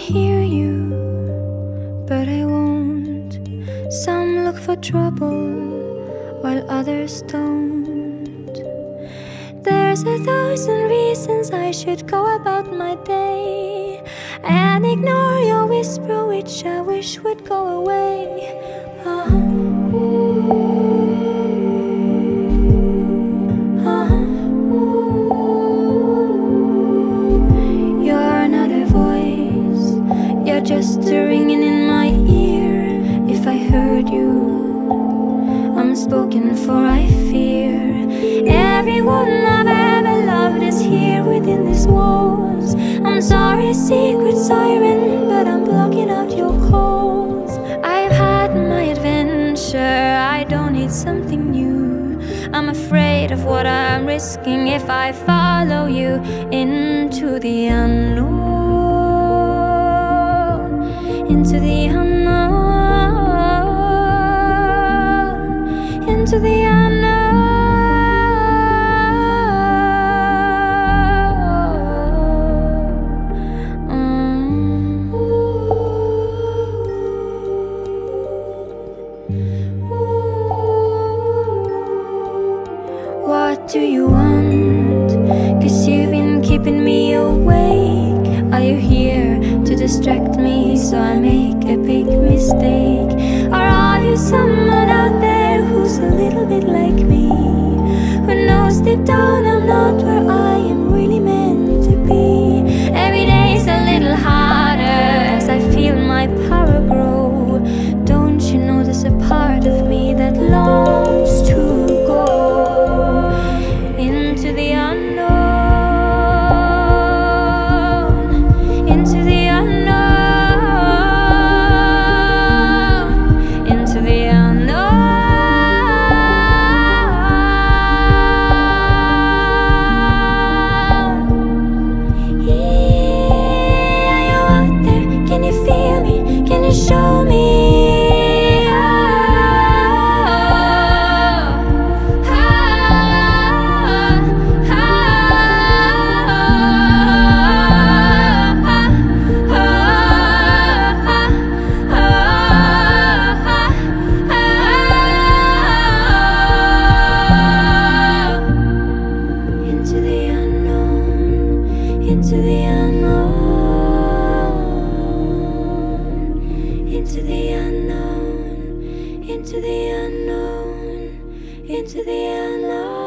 hear you, but I won't. Some look for trouble while others don't. There's 1,000 reasons I should go about my day and ignore your whisper, which I wish would go away. You're not a voice, you're just a ringing in my ear. If I heard you, I'm spoken for, I fear. Everyone I've ever loved is here within these walls. I'm sorry, secret siren, but I'm blocking out your calls. I've had my adventure, I don't need something new. I'm afraid of what I'm risking if I follow you into the unknown. Into the unknown. Into the unknown. What do you want? 'Cause you've been keeping me awake. Are you here to distract me so I make a big mistake? Or are you someone out there who's a little bit like me, who knows deep down I'm not where I am really meant to be? Every day's a little harder as I feel my power grow. Don't you know there's a part of me that longs to go into the unknown, into the unknown, into the unknown. Yeah, are you out there? Can you feel me? Can you show me? Into the unknown, into the unknown, into the unknown, into the unknown, into the unknown.